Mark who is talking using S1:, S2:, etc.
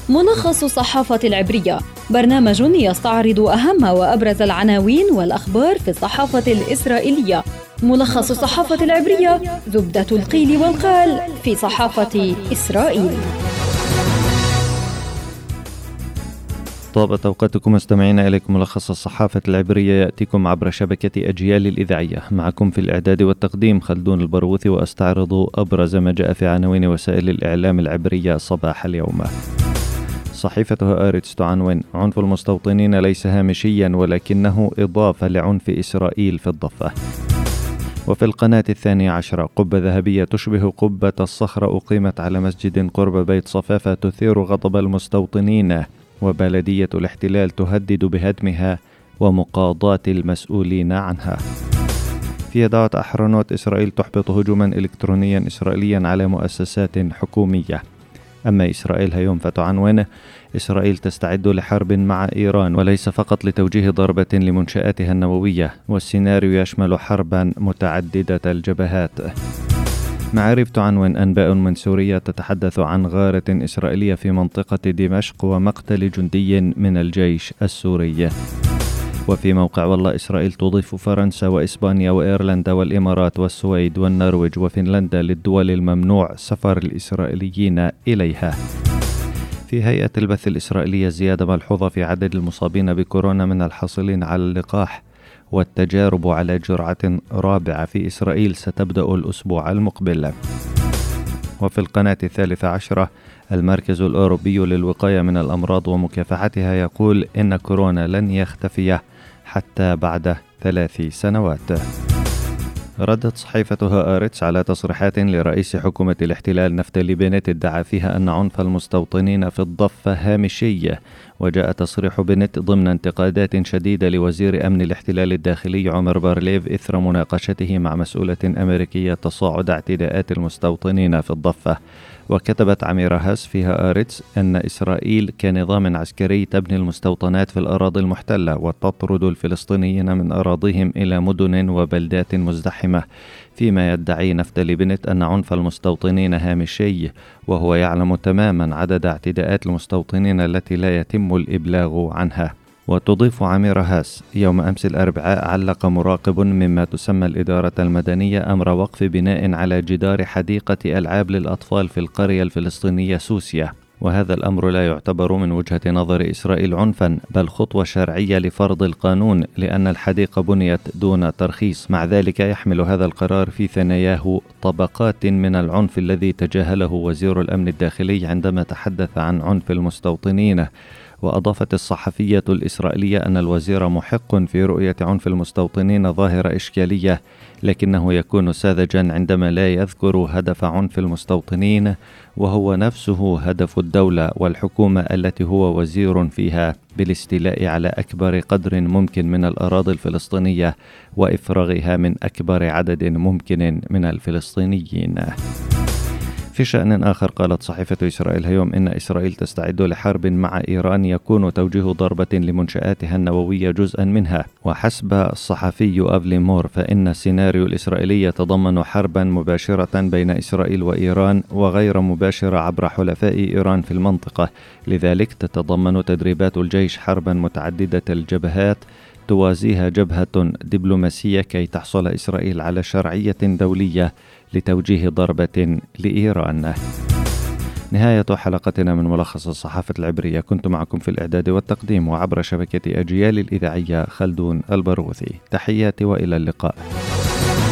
S1: ملخص الصحافة العبرية، برنامج يستعرض أهم وأبرز العناوين والأخبار في الصحافة الإسرائيلية. ملخص الصحافة العبرية، زبدة القيل والقال في صحافة إسرائيل.
S2: طابت أوقاتكم مستمعين، إليكم ملخص الصحافة العبرية يأتيكم عبر شبكة أجيال الإذاعية. معكم في الإعداد والتقديم خلدون البروثي، وأستعرض أبرز ما جاء في عناوين وسائل الإعلام العبرية صباح اليوم. صحيفة هآرتس تعنون: عنف المستوطنين ليس هامشيا ولكنه إضافة لعنف إسرائيل في الضفة. وفي القناة 12، قبة ذهبية تشبه قبة الصخرة أقيمت على مسجد قرب بيت صفافة تثير غضب المستوطنين، وبلدية الاحتلال تهدد بهدمها ومقاضاة المسؤولين عنها. في يدعوة أحرنوت: إسرائيل تحبط هجوما إلكترونيا إسرائيليا على مؤسسات حكومية. أما إسرائيل هيوم فتعنون: إسرائيل تستعد لحرب مع إيران، وليس فقط لتوجيه ضربة لمنشآتها النووية، والسيناريو يشمل حربا متعددة الجبهات. معارف تعنون: أنباء من سوريا تتحدث عن غارة إسرائيلية في منطقة دمشق ومقتل جندي من الجيش السوري. وفي موقع والله: إسرائيل تضيف فرنسا وإسبانيا وإيرلندا والإمارات والسويد والنرويج وفنلندا للدول الممنوع سفر الإسرائيليين إليها. في هيئة البث الإسرائيلية: زيادة ملحوظة في عدد المصابين بكورونا من الحاصلين على اللقاح، والتجارب على جرعة رابعة في إسرائيل ستبدأ الأسبوع المقبل. وفي القناة 13، المركز الأوروبي للوقاية من الأمراض ومكافحتها يقول إن كورونا لن يختفي حتى بعد 3 سنوات. ردت صحيفة هآرتس على تصريحات لرئيس حكومة الاحتلال نفتالي بنت ادعى فيها أن عنف المستوطنين في الضفة هامشي، وجاء تصريح بنت ضمن انتقادات شديدة لوزير أمن الاحتلال الداخلي عمر بارليف إثر مناقشته مع مسؤولة أمريكية تصاعد اعتداءات المستوطنين في الضفة. وكتبت عميرة هاس في هآرتس أن إسرائيل كنظام عسكري تبني المستوطنات في الأراضي المحتلة وتطرد الفلسطينيين من أراضيهم إلى مدن وبلدات مزدحمة، فيما يدعي نفتالي بنت أن عنف المستوطنين هامشي، وهو يعلم تماما عدد اعتداءات المستوطنين التي لا يتم الإبلاغ عنها. وتضيف عميرة هاس: يوم أمس الأربعاء علق مراقب مما تسمى الإدارة المدنية أمر وقف بناء على جدار حديقة ألعاب للأطفال في القرية الفلسطينية سوسيا، وهذا الأمر لا يعتبر من وجهة نظر إسرائيل عنفا، بل خطوة شرعية لفرض القانون، لأن الحديقة بنيت دون ترخيص. مع ذلك يحمل هذا القرار في ثناياه طبقات من العنف الذي تجاهله وزير الأمن الداخلي عندما تحدث عن عنف المستوطنين. وأضافت الصحفية الإسرائيلية أن الوزير محق في رؤية عنف المستوطنين ظاهرة إشكالية، لكنه يكون ساذجا عندما لا يذكر هدف عنف المستوطنين، وهو نفسه هدف الدولة والحكومة التي هو وزير فيها، بالاستيلاء على أكبر قدر ممكن من الأراضي الفلسطينية وإفراغها من أكبر عدد ممكن من الفلسطينيين. في شأن آخر، قالت صحيفة إسرائيل هيوم إن إسرائيل تستعد لحرب مع إيران يكون توجيه ضربة لمنشآتها النووية جزءا منها. وحسب الصحفي أفلي مور فإن السيناريو الإسرائيلي يتضمن حربا مباشرة بين إسرائيل وإيران وغير مباشرة عبر حلفاء إيران في المنطقة، لذلك تتضمن تدريبات الجيش حربا متعددة الجبهات توازيها جبهة دبلوماسية كي تحصل إسرائيل على شرعية دولية لتوجيه ضربة لإيران. نهاية حلقتنا من ملخص الصحافة العبرية، كنت معكم في الإعداد والتقديم وعبر شبكة أجيال الإذاعية خلدون البروثي. تحياتي وإلى اللقاء.